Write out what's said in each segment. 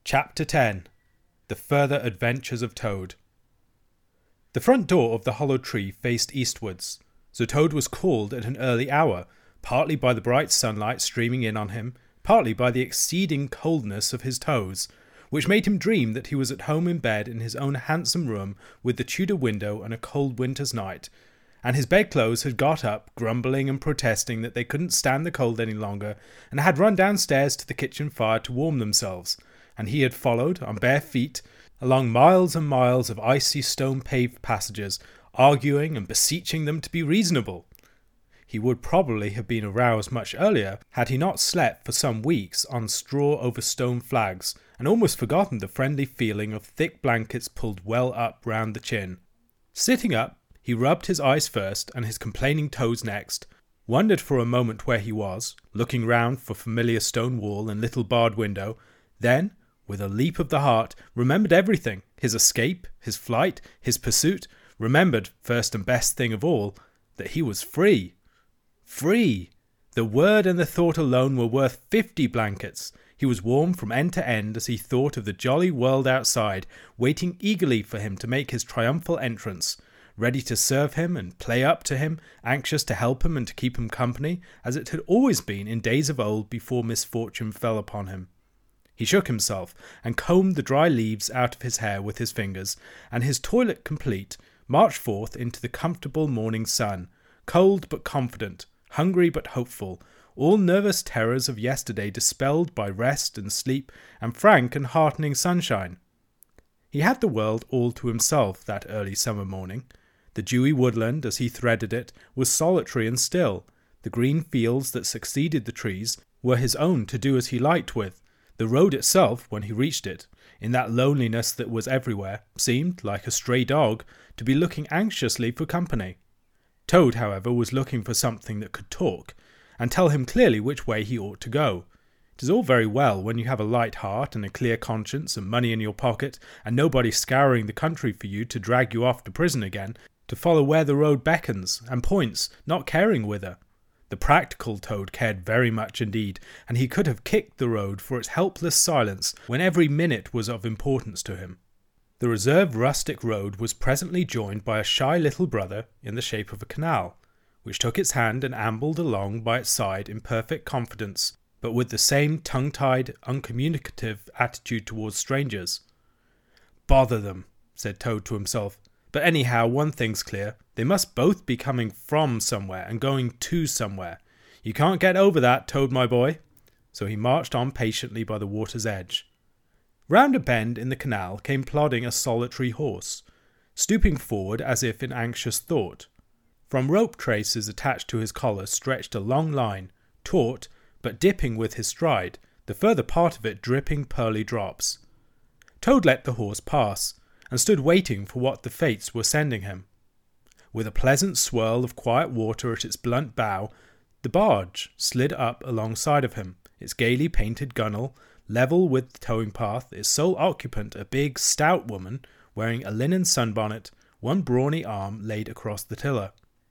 Chapter 10. The Further Adventures of Toad. The front door of the hollow tree faced eastwards, so Toad was called at an early hour, partly by the bright sunlight streaming in on him, partly by the exceeding coldness of his toes, which made him dream that he was at home in bed in his own handsome room with the Tudor window and a cold winter's night, and his bedclothes had got up, grumbling and protesting that they couldn't stand the cold any longer, and had run downstairs to the kitchen fire to warm themselves, and he had followed, on bare feet, along miles and miles of icy stone-paved passages, arguing and beseeching them to be reasonable. He would probably have been aroused much earlier had he not slept for some weeks on straw over stone flags, and almost forgotten the friendly feeling of thick blankets pulled well up round the chin. Sitting up, he rubbed his eyes first and his complaining toes next, wondered for a moment where he was, looking round for familiar stone wall and little barred window, then, with a leap of the heart, remembered everything, his escape, his flight, his pursuit, remembered, first and best thing of all, that he was free. Free! The word and the thought alone were worth 50 blankets. He was warm from end to end as he thought of the jolly world outside, waiting eagerly for him to make his triumphal entrance, ready to serve him and play up to him, anxious to help him and to keep him company, as it had always been in days of old before misfortune fell upon him. He shook himself, and combed the dry leaves out of his hair with his fingers, and his toilet complete, marched forth into the comfortable morning sun, cold but confident, hungry but hopeful, all nervous terrors of yesterday dispelled by rest and sleep and frank and heartening sunshine. He had the world all to himself that early summer morning. The dewy woodland, as he threaded it, was solitary and still. The green fields that succeeded the trees were his own to do as he liked with. The road itself, when he reached it, in that loneliness that was everywhere, seemed, like a stray dog, to be looking anxiously for company. Toad, however, was looking for something that could talk, and tell him clearly which way he ought to go. It is all very well when you have a light heart and a clear conscience and money in your pocket, and nobody scouring the country for you to drag you off to prison again, to follow where the road beckons and points, not caring whither. The practical Toad cared very much indeed, and he could have kicked the road for its helpless silence when every minute was of importance to him. The reserved rustic road was presently joined by a shy little brother in the shape of a canal, which took its hand and ambled along by its side in perfect confidence, but with the same tongue-tied, uncommunicative attitude towards strangers. "Bother them," said Toad to himself. "But anyhow, one thing's clear. They must both be coming from somewhere and going to somewhere. You can't get over that, Toad, my boy." So he marched on patiently by the water's edge. Round a bend in the canal came plodding a solitary horse, stooping forward as if in anxious thought. From rope traces attached to his collar stretched a long line, taut, but dipping with his stride, the further part of it dripping pearly drops. Toad let the horse pass, and stood waiting for what the fates were sending him. With a pleasant swirl of quiet water at its blunt bow, the barge slid up alongside of him, its gaily painted gunwale level with the towing path, its sole occupant a big, stout woman, wearing a linen sunbonnet, one brawny arm laid across the tiller.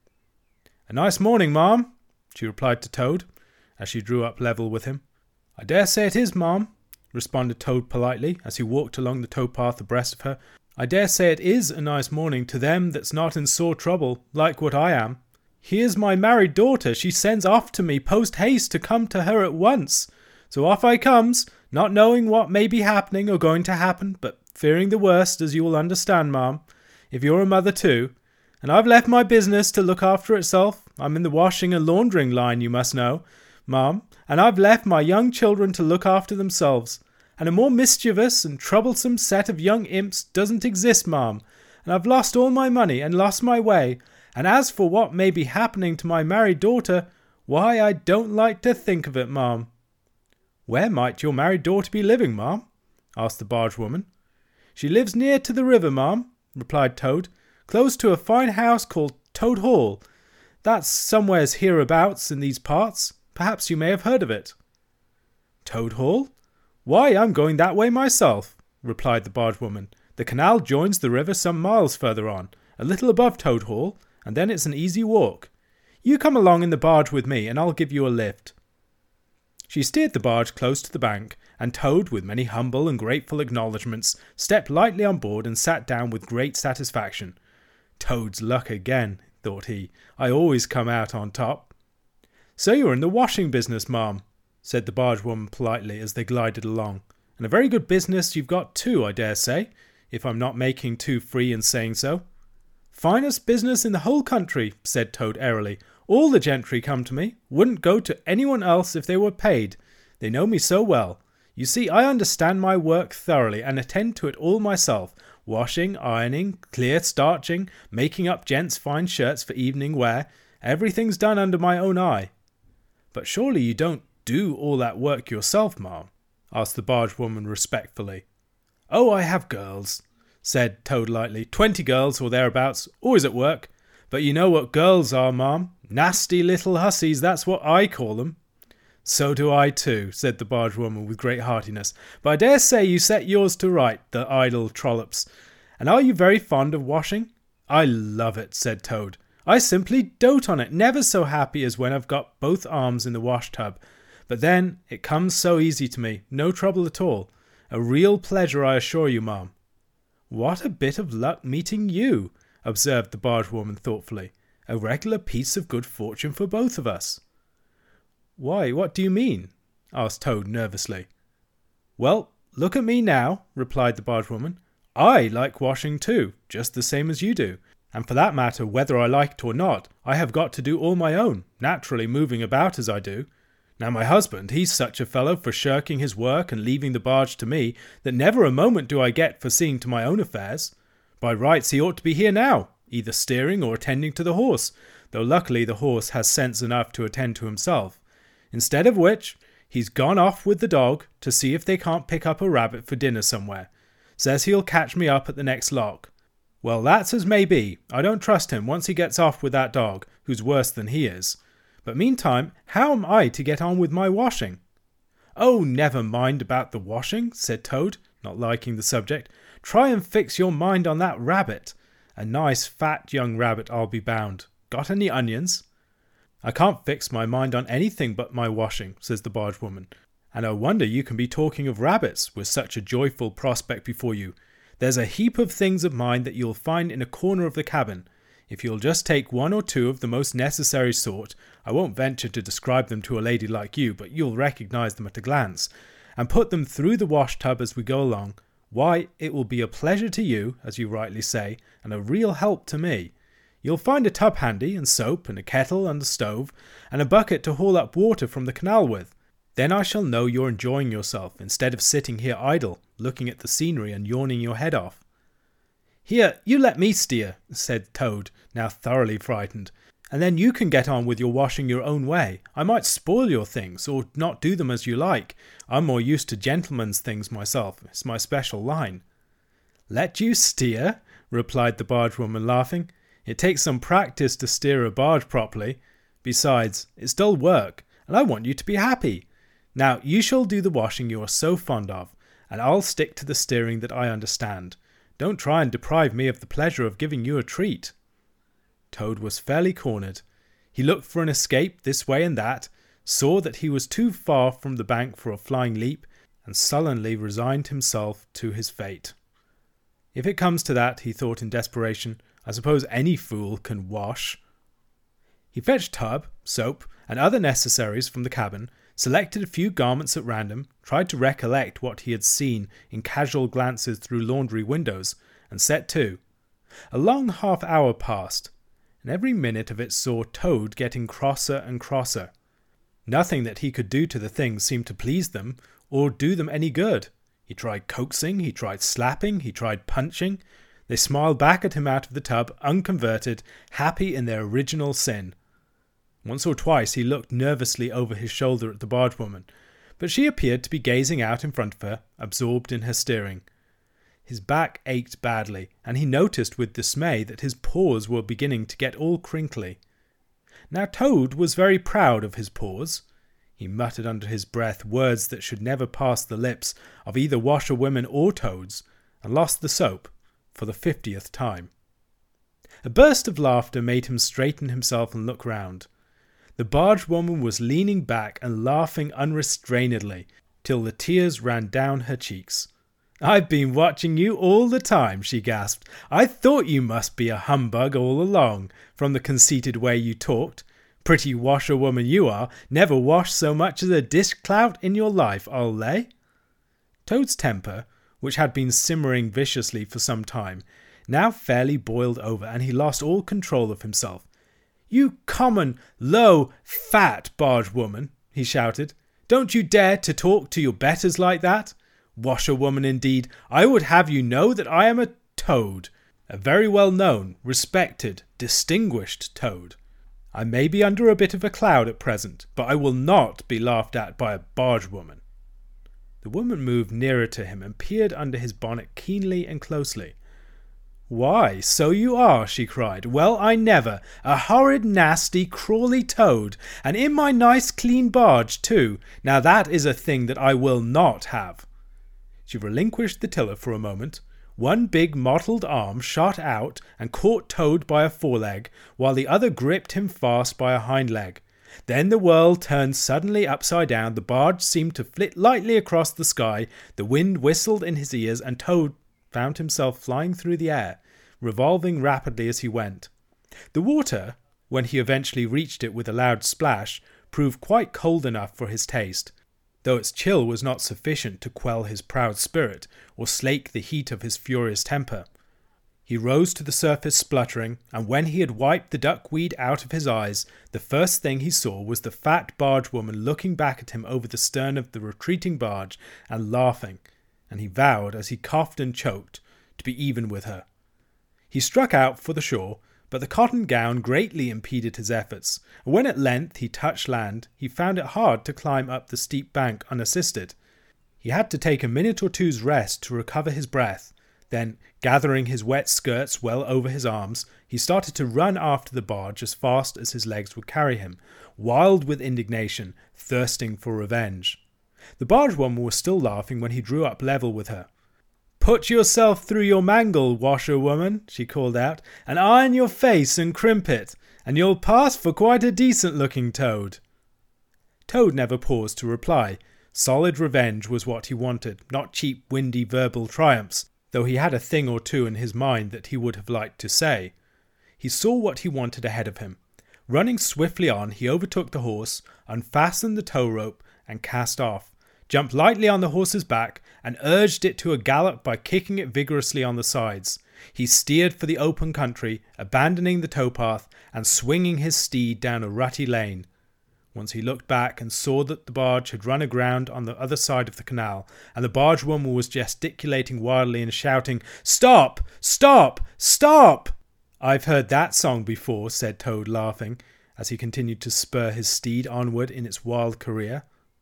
"A nice morning, ma'am," she replied to Toad, as she drew up level with him. "I dare say it is, ma'am," responded Toad politely, as he walked along the towpath abreast of her. "I dare say it is a nice morning to them that's not in sore trouble, like what I am. Here's my married daughter, she sends off to me post-haste to come to her at once. So off I comes, not knowing what may be happening or going to happen, but fearing the worst, as you will understand, ma'am, if you're a mother too. And I've left my business to look after itself. I'm in the washing and laundering line, you must know, ma'am, and I've left my young children to look after themselves. And a more mischievous and troublesome set of young imps doesn't exist, ma'am, and I've lost all my money and lost my way, and as for what may be happening to my married daughter, why, I don't like to think of it, ma'am." "Where might your married daughter be living, ma'am?" asked the bargewoman. "She lives near to the river, ma'am," replied Toad, "close to a fine house called Toad Hall. That's somewheres hereabouts in these parts. Perhaps you may have heard of it." "Toad Hall? Why, I'm going that way myself," replied the bargewoman. "The canal joins the river some miles further on, a little above Toad Hall, and then it's an easy walk. You come along in the barge with me, and I'll give you a lift." She steered the barge close to the bank, and Toad, with many humble and grateful acknowledgments, stepped lightly on board and sat down with great satisfaction. Toad's luck again, thought he. I always come out on top. So you're in the washing business, ma'am, said the bargewoman politely as they glided along. And a very good business you've got too, I dare say, if I'm not making too free in saying so. Finest business in the whole country, said Toad airily. All the gentry come to me. Wouldn't go to anyone else if they were paid. They know me so well. You see, I understand my work thoroughly and attend to it all myself. Washing, ironing, clear starching, making up gents' fine shirts for evening wear. Everything's done under my own eye. But surely you don't do all that work yourself, ma'am? Asked the bargewoman respectfully. Oh, I have girls, said Toad lightly. 20 girls or thereabouts, always at work. But you know what girls are, ma'am. Nasty little hussies, that's what I call them. So do I too, said the bargewoman with great heartiness. But I dare say you set yours to right, the idle trollops. And are you very fond of washing? I love it, said Toad. I simply dote on it, never so happy as when I've got both arms in the wash tub. But then, it comes so easy to me, no trouble at all. A real pleasure, I assure you, ma'am. What a bit of luck meeting you, observed the bargewoman thoughtfully. A regular piece of good fortune for both of us. Why, what do you mean? Asked Toad nervously. Well, look at me now, replied the bargewoman. I like washing too, just the same as you do. And for that matter, whether I like it or not, I have got to do all my own, naturally moving about as I do. Now my husband, he's such a fellow for shirking his work and leaving the barge to me, that never a moment do I get for seeing to my own affairs. By rights he ought to be here now, either steering or attending to the horse, though luckily the horse has sense enough to attend to himself. Instead of which, he's gone off with the dog to see if they can't pick up a rabbit for dinner somewhere. Says he'll catch me up at the next lock. Well, that's as may be. I don't trust him once he gets off with that dog, who's worse than he is. But meantime, how am I to get on with my washing? Oh, never mind about the washing, said Toad, not liking the subject. Try and fix your mind on that rabbit. A nice fat young rabbit, I'll be bound. Got any onions? I can't fix my mind on anything but my washing, says the bargewoman. And I wonder you can be talking of rabbits with such a joyful prospect before you. There's a heap of things of mine that you'll find in a corner of the cabin. If you'll just take one or two of the most necessary sort, I won't venture to describe them to a lady like you, but you'll recognize them at a glance, and put them through the wash tub as we go along, why, it will be a pleasure to you, as you rightly say, and a real help to me. You'll find a tub handy, and soap, and a kettle and a stove, and a bucket to haul up water from the canal with. Then I shall know you're enjoying yourself, instead of sitting here idle, looking at the scenery and yawning your head off. Here, you let me steer, said Toad, now thoroughly frightened, and then you can get on with your washing your own way. I might spoil your things, or not do them as you like. I'm more used to gentlemen's things myself. It's my special line. Let you steer? Replied the bargewoman, laughing. It takes some practice to steer a barge properly. Besides, it's dull work, and I want you to be happy. Now, you shall do the washing you are so fond of, and I'll stick to the steering that I understand. Don't try and deprive me of the pleasure of giving you a treat. Toad was fairly cornered. He looked for an escape this way and that, saw that he was too far from the bank for a flying leap, and sullenly resigned himself to his fate. If it comes to that, he thought in desperation, I suppose any fool can wash. He fetched tub, soap, and other necessaries from the cabin, selected a few garments at random, tried to recollect what he had seen in casual glances through laundry windows, and set to. A long half-hour passed, and every minute of it saw Toad getting crosser and crosser. Nothing that he could do to the things seemed to please them, or do them any good. He tried coaxing, he tried slapping, he tried punching. They smiled back at him out of the tub, unconverted, happy in their original sin. Once or twice he looked nervously over his shoulder at the bargewoman, but she appeared to be gazing out in front of her, absorbed in her steering. His back ached badly, and he noticed with dismay that his paws were beginning to get all crinkly. Now Toad was very proud of his paws. He muttered under his breath words that should never pass the lips of either washerwomen or toads, and lost the soap for the 50th time. A burst of laughter made him straighten himself and look round. The bargewoman was leaning back and laughing unrestrainedly, till the tears ran down her cheeks. "I've been watching you all the time," she gasped. "I thought you must be a humbug all along, from the conceited way you talked. Pretty washerwoman you are, never washed so much as a dishclout in your life, I'll lay." Toad's temper, which had been simmering viciously for some time, now fairly boiled over, and he lost all control of himself. "You common, low, fat bargewoman," he shouted. "Don't you dare to talk to your betters like that? Washerwoman indeed, I would have you know that I am a toad, a very well known, respected, distinguished toad. I may be under a bit of a cloud at present, but I will not be laughed at by a bargewoman." The woman moved nearer to him and peered under his bonnet keenly and closely. "Why, so you are," she cried. "Well, I never! A horrid, nasty, crawly toad, and in my nice clean barge too. Now that is a thing that I will not have." She relinquished the tiller for a moment. One big mottled arm shot out and caught Toad by a foreleg, while the other gripped him fast by a hind leg. Then the world turned suddenly upside down, the barge seemed to flit lightly across the sky, the wind whistled in his ears, and Toad found himself flying through the air, revolving rapidly as he went. The water, when he eventually reached it with a loud splash, proved quite cold enough for his taste, though its chill was not sufficient to quell his proud spirit or slake the heat of his furious temper. He rose to the surface spluttering, and when he had wiped the duckweed out of his eyes, the first thing he saw was the fat bargewoman looking back at him over the stern of the retreating barge and laughing, and he vowed, as he coughed and choked, to be even with her. He struck out for the shore, but the cotton gown greatly impeded his efforts, and when at length he touched land, he found it hard to climb up the steep bank unassisted. He had to take a minute or two's rest to recover his breath. Then, gathering his wet skirts well over his arms, he started to run after the barge as fast as his legs would carry him, wild with indignation, thirsting for revenge. The bargewoman was still laughing when he drew up level with her. "Put yourself through your mangle, washerwoman," she called out, "and iron your face and crimp it, and you'll pass for quite a decent-looking toad." Toad never paused to reply. Solid revenge was what he wanted, not cheap, windy verbal triumphs, though he had a thing or two in his mind that he would have liked to say. He saw what he wanted ahead of him. Running swiftly on, he overtook the horse, unfastened the tow rope, and cast off, jumped lightly on the horse's back, and urged it to a gallop by kicking it vigorously on the sides. He steered for the open country, abandoning the towpath, and swinging his steed down a rutty lane. Once he looked back and saw that the barge had run aground on the other side of the canal, and the bargewoman was gesticulating wildly and shouting, "Stop! Stop! Stop!" "I've heard that song before," said Toad, laughing, as he continued to spur his steed onward in its wild career.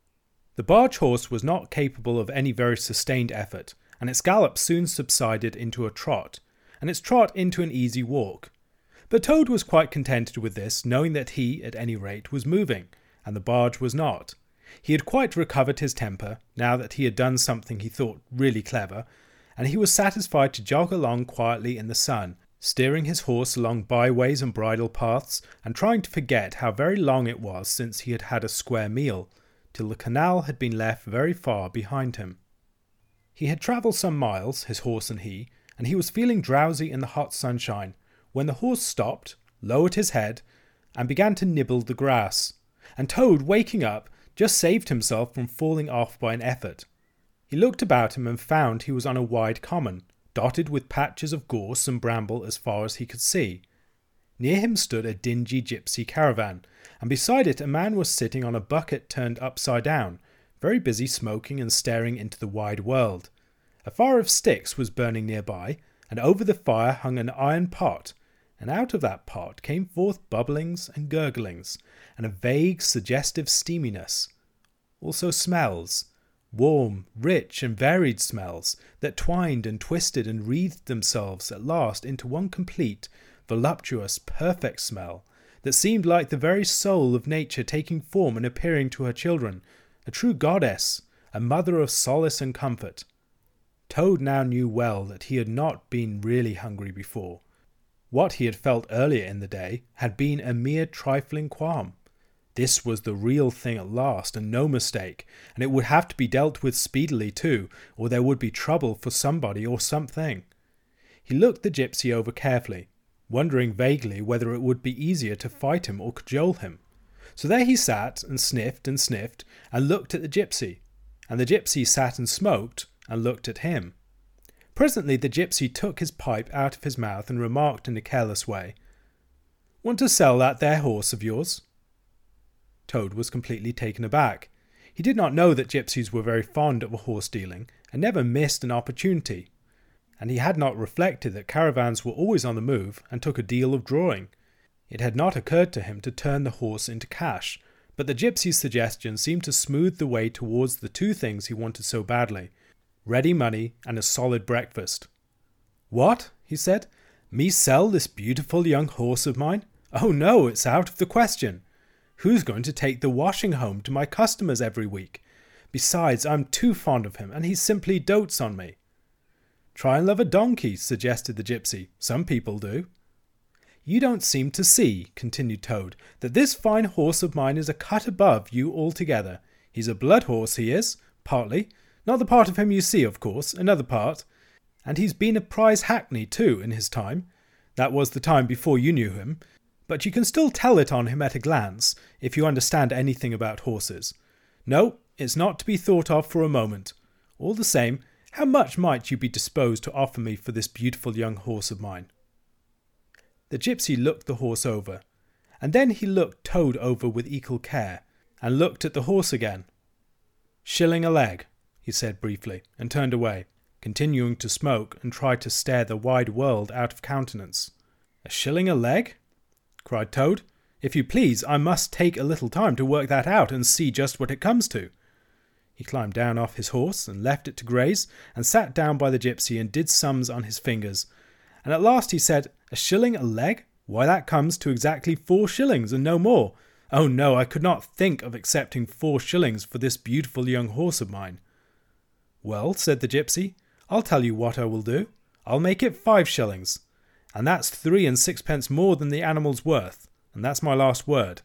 The barge horse was not capable of any very sustained effort, and its gallop soon subsided into a trot, and its trot into an easy walk. But Toad was quite contented with this, knowing that he, at any rate, was moving, and the barge was not. He had quite recovered his temper, now that he had done something he thought really clever, and he was satisfied to jog along quietly in the sun, steering his horse along byways and bridle paths, and trying to forget how very long it was since he had had a square meal, till the canal had been left very far behind him. He had travelled some miles, his horse and he was feeling drowsy in the hot sunshine, when the horse stopped, lowered his head, and began to nibble the grass, and Toad, waking up, just saved himself from falling off by an effort. He looked about him and found he was on a wide common, dotted with patches of gorse and bramble as far as he could see. Near him stood a dingy gypsy caravan, and beside it a man was sitting on a bucket turned upside down, very busy smoking and staring into the wide world. A fire of sticks was burning nearby, and over the fire hung an iron pot, and out of that pot came forth bubblings and gurglings, and a vague, suggestive steaminess. Also smells, warm, rich, and varied smells, that twined and twisted and wreathed themselves at last into one complete, voluptuous, perfect smell, that seemed like the very soul of nature taking form and appearing to her children, a true goddess, a mother of solace and comfort. Toad now knew well that he had not been really hungry before. What he had felt earlier in the day had been a mere trifling qualm. This was the real thing at last, and no mistake, and it would have to be dealt with speedily too, or there would be trouble for somebody or something. He looked the gypsy over carefully, wondering vaguely whether it would be easier to fight him or cajole him. So there he sat and sniffed and looked at the gypsy, and the gypsy sat and smoked and looked at him. Presently the gypsy took his pipe out of his mouth and remarked in a careless way, "Want to sell that there horse of yours?" Toad was completely taken aback. He did not know that gypsies were very fond of horse dealing and never missed an opportunity, and he had not reflected that caravans were always on the move and took a deal of drawing. It had not occurred to him to turn the horse into cash, but the gypsy's suggestion seemed to smooth the way towards the two things he wanted so badly: ready money and a solid breakfast. "What?" he said. "Me sell this beautiful young horse of mine? Oh no, it's out of the question. Who's going to take the washing home to my customers every week? Besides, I'm too fond of him, and he simply dotes on me." "Try and love a donkey," suggested the gypsy. "Some people do." "You don't seem to see," continued Toad, "that this fine horse of mine is a cut above you altogether. He's a blood horse, he is, partly. Not the part of him you see, of course, another part. And he's been a prize hackney, too, in his time. That was the time before you knew him. But you can still tell it on him at a glance, if you understand anything about horses. No, it's not to be thought of for a moment. All the same, how much might you be disposed to offer me for this beautiful young horse of mine?" The gypsy looked the horse over, and then he looked Toad over with equal care, and looked at the horse again. "Shilling a leg," he said briefly, and turned away, continuing to smoke and try to stare the wide world out of countenance. "A shilling a leg?" cried Toad. "If you please, I must take a little time to work that out and see just what it comes to." He climbed down off his horse and left it to graze, and sat down by the gypsy and did sums on his fingers. And at last he said, "A shilling a leg? Why, that comes to exactly 4 shillings and no more. Oh no, I could not think of accepting 4 shillings for this beautiful young horse of mine." "Well," said the gypsy, "I'll tell you what I will do. I'll make it 5 shillings. And that's 3 and 6 more than the animal's worth, and that's my last word."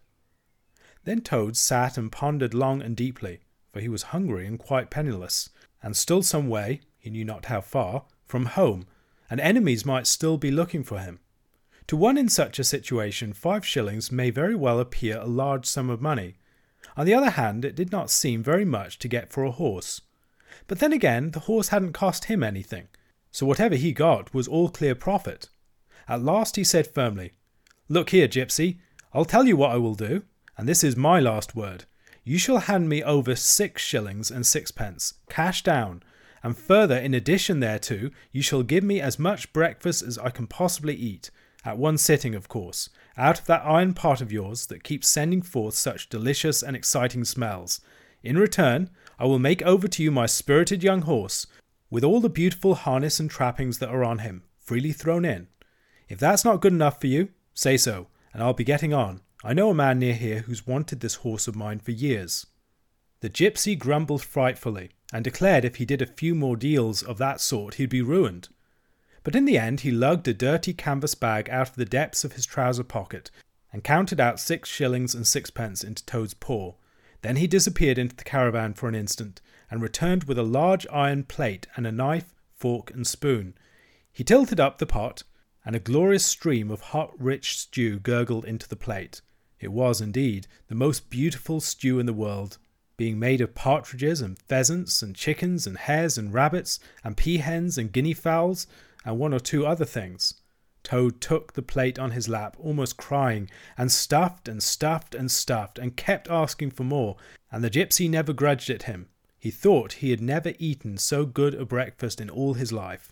Then Toad sat and pondered long and deeply, for he was hungry and quite penniless, and still some way, he knew not how far, from home, and enemies might still be looking for him. To one in such a situation, 5 shillings may very well appear a large sum of money. On the other hand, it did not seem very much to get for a horse. But then again, the horse hadn't cost him anything, so whatever he got was all clear profit. At last he said firmly, "Look here, gypsy, I'll tell you what I will do, and this is my last word. You shall hand me over 6 shillings and 6 cash down, and further, in addition thereto, you shall give me as much breakfast as I can possibly eat, at one sitting, of course, out of that iron pot of yours that keeps sending forth such delicious and exciting smells. In return, I will make over to you my spirited young horse, with all the beautiful harness and trappings that are on him, freely thrown in. If that's not good enough for you, say so, and I'll be getting on. I know a man near here who's wanted this horse of mine for years." The gypsy grumbled frightfully, and declared if he did a few more deals of that sort he'd be ruined. But in the end he lugged a dirty canvas bag out of the depths of his trouser pocket, and counted out 6 shillings and 6 into Toad's paw. Then he disappeared into the caravan for an instant, and returned with a large iron plate and a knife, fork and spoon. He tilted up the pot, and a glorious stream of hot, rich stew gurgled into the plate. It was, indeed, the most beautiful stew in the world, being made of partridges and pheasants and chickens and hares and rabbits and peahens and guinea fowls and 1 or 2 other things. Toad took the plate on his lap, almost crying, and stuffed and stuffed and stuffed, and kept asking for more, and the gypsy never grudged it him. He thought he had never eaten so good a breakfast in all his life.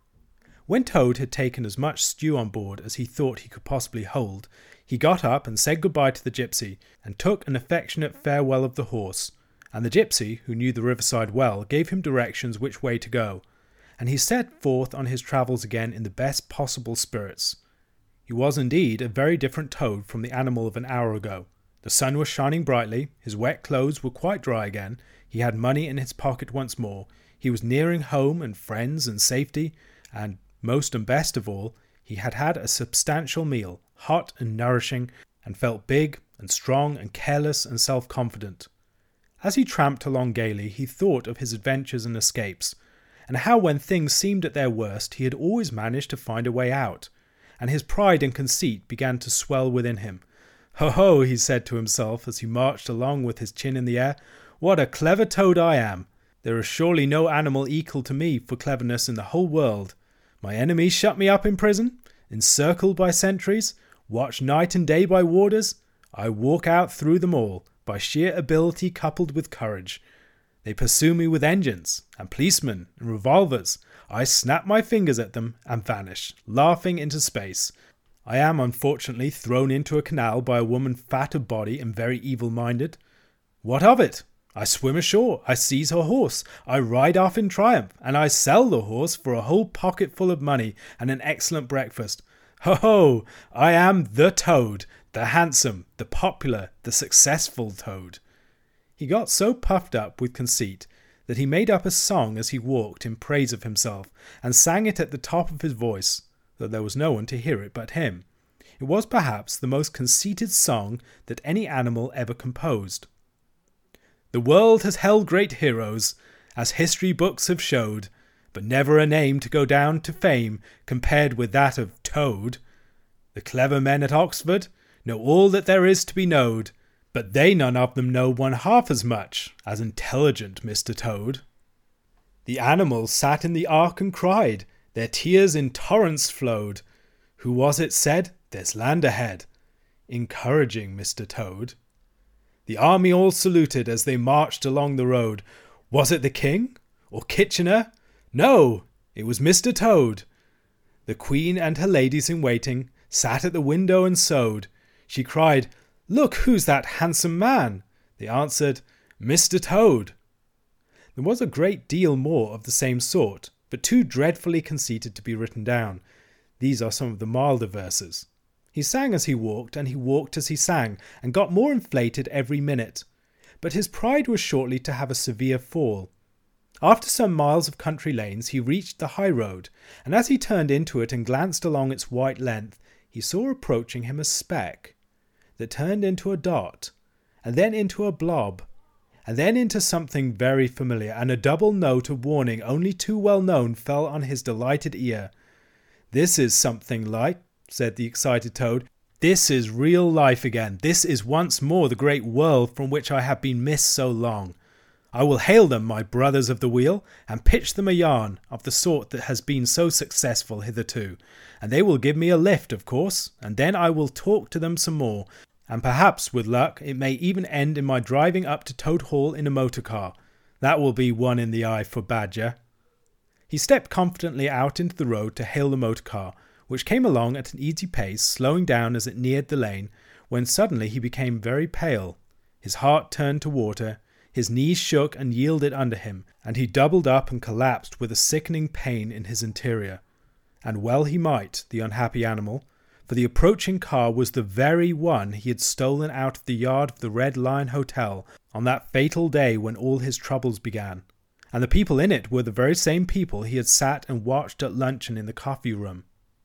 When Toad had taken as much stew on board as he thought he could possibly hold, he got up and said goodbye to the gypsy, and took an affectionate farewell of the horse, and the gypsy, who knew the riverside well, gave him directions which way to go, and he set forth on his travels again in the best possible spirits. He was indeed a very different Toad from the animal of an hour ago. The sun was shining brightly, his wet clothes were quite dry again, he had money in his pocket once more, he was nearing home and friends and safety, and most and best of all, he had had a substantial meal, hot and nourishing, and felt big and strong and careless and self-confident. As he tramped along gaily, he thought of his adventures and escapes, and how when things seemed at their worst he had always managed to find a way out, and his pride and conceit began to swell within him. "Ho ho," he said to himself as he marched along with his chin in the air, "what a clever toad I am! There is surely no animal equal to me for cleverness in the whole world. My enemies shut me up in prison, encircled by sentries, watched night and day by warders. I walk out through them all, by sheer ability coupled with courage. They pursue me with engines, and policemen, and revolvers. I snap my fingers at them, and vanish, laughing into space. I am unfortunately thrown into a canal by a woman fat of body and very evil-minded. What of it? I swim ashore, I seize her horse, I ride off in triumph, and I sell the horse for a whole pocketful of money and an excellent breakfast. Ho ho! I am the Toad, the handsome, the popular, the successful Toad." He got so puffed up with conceit that he made up a song as he walked in praise of himself, and sang it at the top of his voice, though there was no one to hear it but him. It was perhaps the most conceited song that any animal ever composed. "The world has held great heroes, as history books have showed, but never a name to go down to fame compared with that of Toad. The clever men at Oxford know all that there is to be knowed, but they none of them know one half as much as intelligent Mr. Toad." The animals sat in the ark and cried, their tears in torrents flowed. Who was it said, "There's land ahead," encouraging Mr. Toad? The army all saluted as they marched along the road. Was it the king? Or Kitchener? No, it was Mr. Toad. The queen and her ladies in waiting sat at the window and sewed. She cried, "Look, who's that handsome man?" They answered, "Mr. Toad." There was a great deal more of the same sort, but too dreadfully conceited to be written down. These are some of the milder verses. He sang as he walked, and he walked as he sang, and got more inflated every minute. But his pride was shortly to have a severe fall. After some miles of country lanes he reached the high road, and as he turned into it and glanced along its white length, he saw approaching him a speck that turned into a dot, and then into a blob, and then into something very familiar, and a double note of warning only too well known fell on his delighted ear. "This is something like," said the excited Toad. "This is real life again. This is once more the great world from which I have been missed so long. I will hail them, my brothers of the wheel, and pitch them a yarn of the sort that has been so successful hitherto, and they will give me a lift, of course, and then I will talk to them some more, and perhaps, with luck, it may even end in my driving up to Toad Hall in a motor car. That will be one in the eye for Badger." He stepped confidently out into the road to hail the motor car, which came along at an easy pace, slowing down as it neared the lane, when suddenly he became very pale. His heart turned to water, his knees shook and yielded under him, and he doubled up and collapsed with a sickening pain in his interior. And well he might, the unhappy animal, for the approaching car was the very one he had stolen out of the yard of the Red Lion Hotel on that fatal day when all his troubles began. And the people in it were the very same people he had sat and watched at luncheon in the coffee room.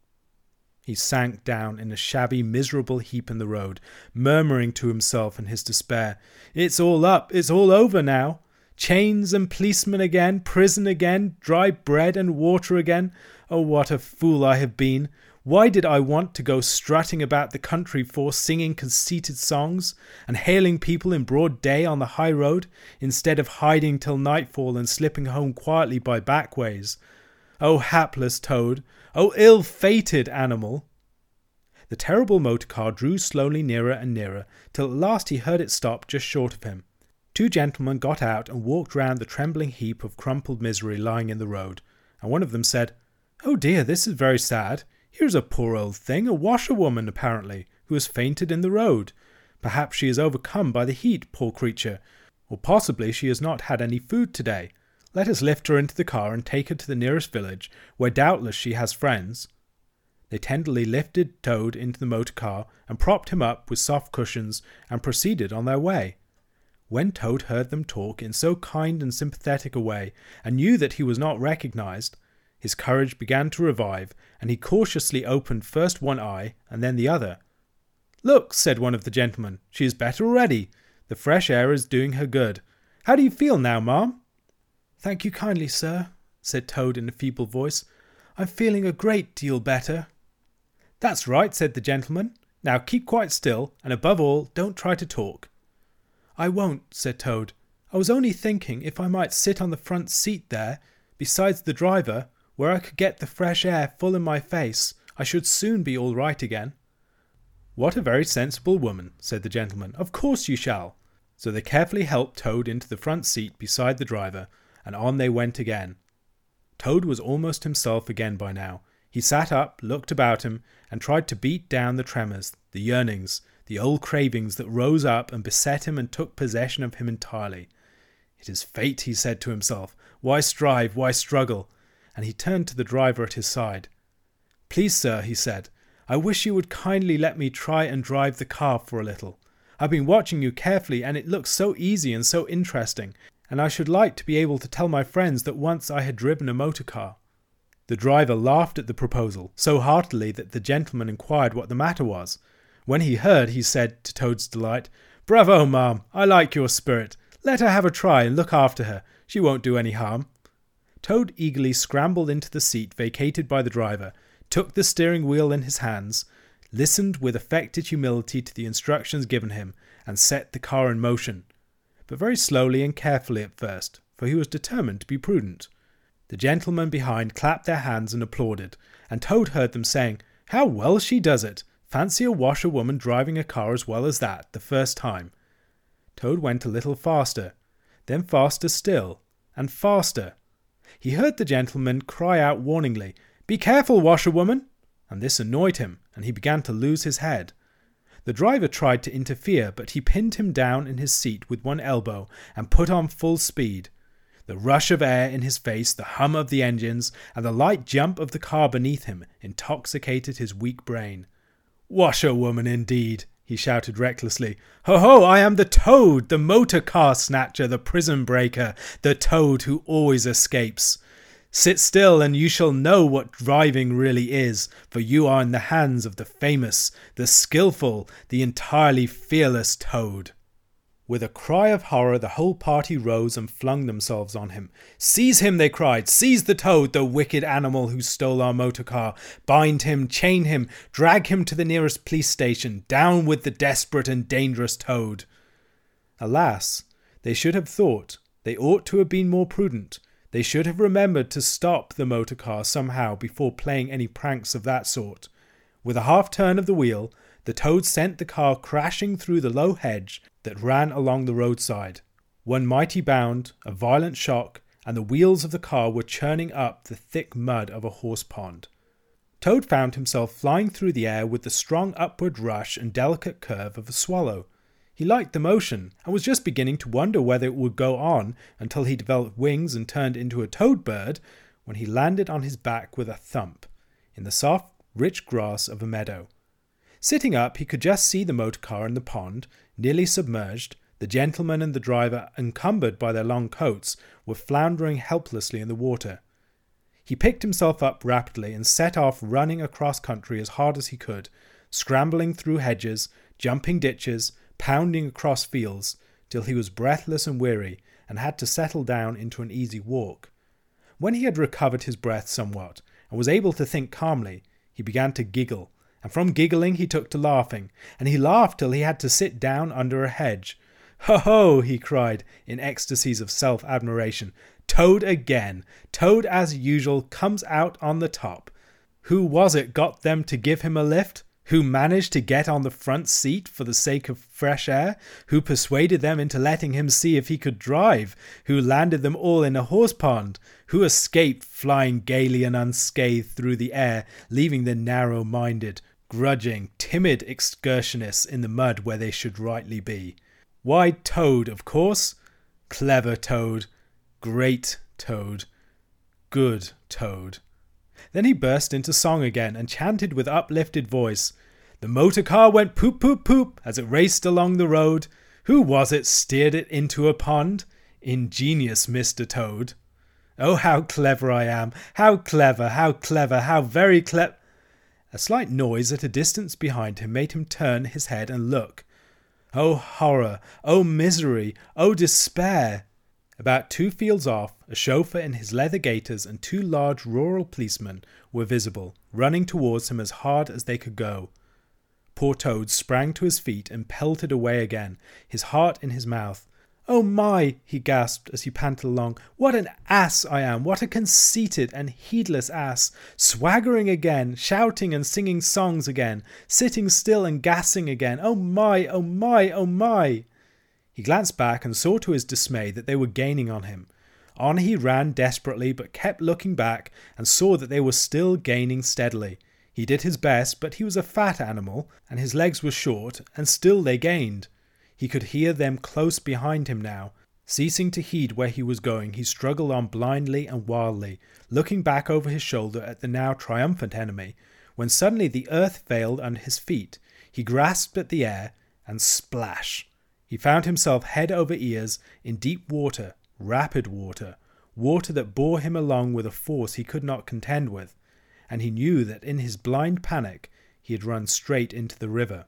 He sank down in a shabby, miserable heap in the road, murmuring to himself in his despair, "It's all up, it's all over now. Chains and policemen again, prison again, dry bread and water again. Oh, what a fool I have been. Why did I want to go strutting about the country for, singing conceited songs, and hailing people in broad day on the high road, instead of hiding till nightfall and slipping home quietly by back ways? Oh, hapless Toad! Oh, ill-fated animal!" The terrible motor car drew slowly nearer and nearer, till at last he heard it stop just short of him. Two gentlemen got out and walked round the trembling heap of crumpled misery lying in the road, and one of them said, "Oh dear, this is very sad. Here's a poor old thing, a washerwoman apparently, who has fainted in the road. Perhaps she is overcome by the heat, poor creature, or possibly she has not had any food today. Let us lift her into the car and take her to the nearest village, where doubtless she has friends." They tenderly lifted Toad into the motor car and propped him up with soft cushions and proceeded on their way. When Toad heard them talk in so kind and sympathetic a way, and knew that he was not recognized, his courage began to revive, and he cautiously opened first one eye and then the other. "Look," said one of the gentlemen, "she is better already. The fresh air is doing her good. How do you feel now, ma'am?" "Thank you kindly, sir," said Toad in a feeble voice. "I'm feeling a great deal better." "That's right," said the gentleman. "Now keep quite still, and above all, don't try to talk." "I won't," said Toad. "I was only thinking if I might sit on the front seat there, besides the driver, where I could get the fresh air full in my face, I should soon be all right again." "What a very sensible woman," said the gentleman. "Of course you shall." So they carefully helped Toad into the front seat beside the driver, and on they went again. Toad was almost himself again by now. He sat up, looked about him, and tried to beat down the tremors, the yearnings, the old cravings that rose up and beset him and took possession of him entirely. "It is fate," he said to himself. "Why strive? Why struggle?" And he turned to the driver at his side. "Please, sir," he said, "I wish you would kindly let me try and drive the car for a little. I've been watching you carefully, and it looks so easy and so interesting, and I should like to be able to tell my friends that once I had driven a motor car." The driver laughed at the proposal so heartily that the gentleman inquired what the matter was. When he heard, he said, to Toad's delight, "Bravo, ma'am! I like your spirit. Let her have a try and look after her. She won't do any harm." Toad eagerly scrambled into the seat vacated by the driver, took the steering wheel in his hands, listened with affected humility to the instructions given him, and set the car in motion. But very slowly and carefully at first, for he was determined to be prudent. The gentlemen behind clapped their hands and applauded, and Toad heard them saying, "How well she does it! Fancy a washerwoman driving a car as well as that, the first time." Toad went a little faster, then faster still, and faster. He heard the gentleman cry out warningly, "Be careful, washerwoman!" and this annoyed him, and he began to lose his head. The driver tried to interfere, but he pinned him down in his seat with one elbow and put on full speed. The rush of air in his face, the hum of the engines, and the light jump of the car beneath him intoxicated his weak brain. "Washerwoman indeed!" he shouted recklessly. "Ho ho, I am the Toad, the motor car snatcher, the prison breaker, the Toad who always escapes. Sit still and you shall know what driving really is, for you are in the hands of the famous, the skillful, the entirely fearless Toad." With a cry of horror, the whole party rose and flung themselves on him. "Seize him," they cried. "Seize the Toad, the wicked animal who stole our motor car. Bind him, chain him, drag him to the nearest police station. Down with the desperate and dangerous Toad." Alas, they should have thought. They ought to have been more prudent. They should have remembered to stop the motor car somehow before playing any pranks of that sort. With a half turn of the wheel, the Toad sent the car crashing through the low hedge that ran along the roadside. One mighty bound, a violent shock, and the wheels of the car were churning up the thick mud of a horse pond. Toad found himself flying through the air with the strong upward rush and delicate curve of a swallow. He liked the motion, and was just beginning to wonder whether it would go on until he developed wings and turned into a toad bird, when he landed on his back with a thump, in the soft, rich grass of a meadow. Sitting up, he could just see the motor car in the pond, nearly submerged. The gentleman and the driver, encumbered by their long coats, were floundering helplessly in the water. He picked himself up rapidly and set off running across country as hard as he could, scrambling through hedges, jumping ditches, pounding across fields, till he was breathless and weary, and had to settle down into an easy walk. When he had recovered his breath somewhat, and was able to think calmly, he began to giggle, and from giggling he took to laughing, and he laughed till he had to sit down under a hedge. "Ho ho!" he cried, in ecstasies of self-admiration. "Toad again! Toad, as usual, comes out on the top. Who was it got them to give him a lift? Who managed to get on the front seat for the sake of fresh air? Who persuaded them into letting him see if he could drive? Who landed them all in a horse pond? Who escaped flying gaily and unscathed through the air, leaving the narrow-minded, grudging, timid excursionists in the mud where they should rightly be? Why, Toad, of course. Clever Toad. Great Toad. Good Toad. Then he burst into song again and chanted with uplifted voice. The motor car went poop, poop, poop as it raced along the road. Who was it steered it into a pond? Ingenious Mr. Toad. Oh, how clever I am! How clever, how clever, how very clever! A slight noise at a distance behind him made him turn his head and look. Oh horror! Oh misery! Oh despair! About 2 fields off, a chauffeur in his leather gaiters and 2 large rural policemen were visible, running towards him as hard as they could go. Poor Toad sprang to his feet and pelted away again, his heart in his mouth. "Oh my!" he gasped as he panted along. "What an ass I am! What a conceited and heedless ass! Swaggering again, shouting and singing songs again, sitting still and gassing again. Oh my! Oh my! Oh my!" He glanced back and saw to his dismay that they were gaining on him. On he ran desperately, but kept looking back and saw that they were still gaining steadily. He did his best, but he was a fat animal, and his legs were short, and still they gained. He could hear them close behind him now. Ceasing to heed where he was going, he struggled on blindly and wildly, looking back over his shoulder at the now triumphant enemy, when suddenly the earth failed under his feet. He grasped at the air, and splash! He found himself head over ears in deep water, rapid water, water that bore him along with a force he could not contend with, and he knew that in his blind panic he had run straight into the river.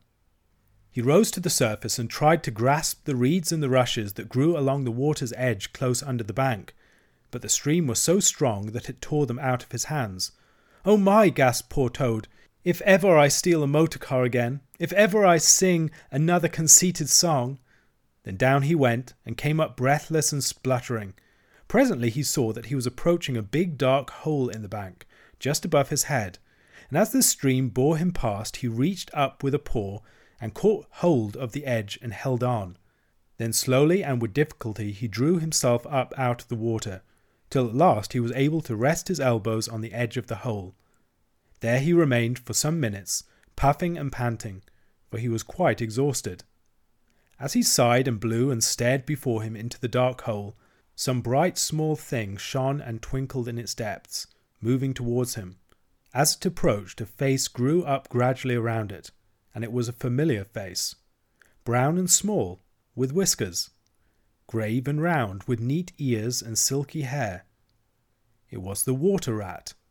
He rose to the surface and tried to grasp the reeds and the rushes that grew along the water's edge close under the bank, but the stream was so strong that it tore them out of his hands. "Oh my!" gasped poor Toad. "If ever I steal a motor car again, if ever I sing another conceited song—" Then down he went and came up breathless and spluttering. Presently he saw that he was approaching a big dark hole in the bank, just above his head, and as the stream bore him past, he reached up with a paw and caught hold of the edge and held on. Then slowly and with difficulty he drew himself up out of the water, till at last he was able to rest his elbows on the edge of the hole. There he remained for some minutes, puffing and panting, for he was quite exhausted. As he sighed and blew and stared before him into the dark hole, some bright small thing shone and twinkled in its depths, moving towards him. As it approached, a face grew up gradually around it, and it was a familiar face, brown and small, with whiskers, grave and round, with neat ears and silky hair. It was the water rat.